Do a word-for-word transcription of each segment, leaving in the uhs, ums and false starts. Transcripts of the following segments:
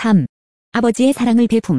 삼. 아버지의 사랑을 베품.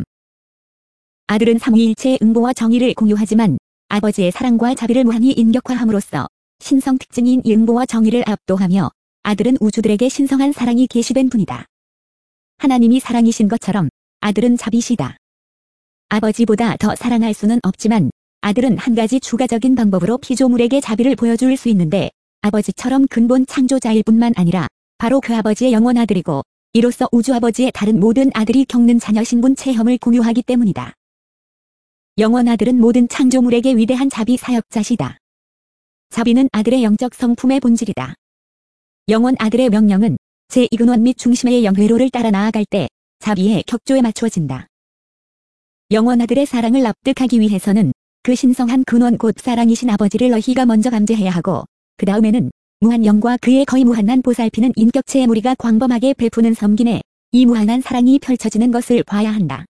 아들은 삼위일체의 응보와 정의를 공유하지만 아버지의 사랑과 자비를 무한히 인격화함으로써 신성 특징인 이 응보와 정의를 압도하며 아들은 우주들에게 신성한 사랑이 계시된 분이다. 하나님이 사랑이신 것처럼 아들은 자비시다. 아버지보다 더 사랑할 수는 없지만 아들은 한 가지 추가적인 방법으로 피조물에게 자비를 보여줄 수 있는데 아버지처럼 근본 창조자일 뿐만 아니라 바로 그 아버지의 영원 아들이고 이로써 우주 아버지의 다른 모든 아들이 겪는 자녀 신분 체험을 공유하기 때문이다. 영원 아들은 모든 창조물에게 위대한 자비 사역자시다. 자비는 아들의 영적 성품의 본질이다. 영원 아들의 명령은 제이 근원 및 중심의 영회로를 따라 나아갈 때 자비의 격조에 맞춰진다. 영원 아들의 사랑을 납득하기 위해서는 그 신성한 근원 곧 사랑이신 아버지를 너희가 먼저 감지해야 하고 그 다음에는 무한 영과 그의 거의 무한한 보살피는 인격체의 무리가 광범하게 베푸는 섬김에 이 무한한 사랑이 펼쳐지는 것을 봐야 한다.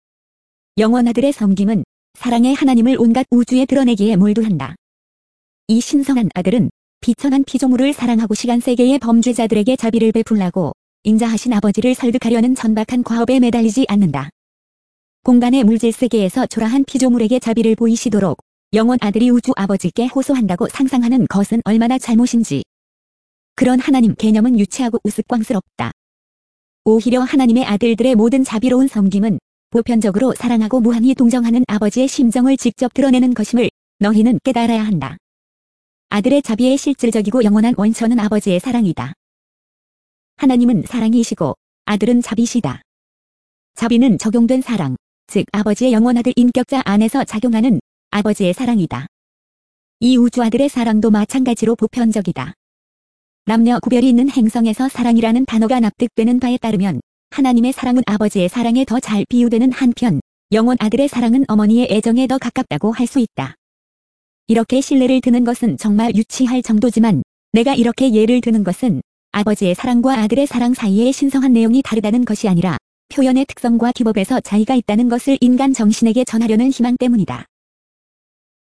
영원 아들의 섬김은 사랑의 하나님을 온갖 우주에 드러내기에 몰두한다. 이 신성한 아들은 비천한 피조물을 사랑하고 시간세계의 범죄자들에게 자비를 베풀라고 인자하신 아버지를 설득하려는 천박한 과업에 매달리지 않는다. 공간의 물질세계에서 초라한 피조물에게 자비를 보이시도록 영원 아들이 우주 아버지께 호소한다고 상상하는 것은 얼마나 잘못인지. 그런 하나님 개념은 유치하고 우스꽝스럽다. 오히려 하나님의 아들들의 모든 자비로운 섬김은 보편적으로 사랑하고 무한히 동정하는 아버지의 심정을 직접 드러내는 것임을 너희는 깨달아야 한다. 아들의 자비의 실질적이고 영원한 원천은 아버지의 사랑이다. 하나님은 사랑이시고 아들은 자비시다. 자비는 적용된 사랑, 즉 아버지의 영원 아들 인격자 안에서 작용하는 아버지의 사랑이다. 이 우주 아들의 사랑도 마찬가지로 보편적이다. 남녀 구별이 있는 행성에서 사랑이라는 단어가 납득되는 바에 따르면 하나님의 사랑은 아버지의 사랑에 더 잘 비유되는 한편 영원 아들의 사랑은 어머니의 애정에 더 가깝다고 할 수 있다. 이렇게 신뢰를 드는 것은 정말 유치할 정도지만 내가 이렇게 예를 드는 것은 아버지의 사랑과 아들의 사랑 사이의 신성한 내용이 다르다는 것이 아니라 표현의 특성과 기법에서 차이가 있다는 것을 인간 정신에게 전하려는 희망 때문이다.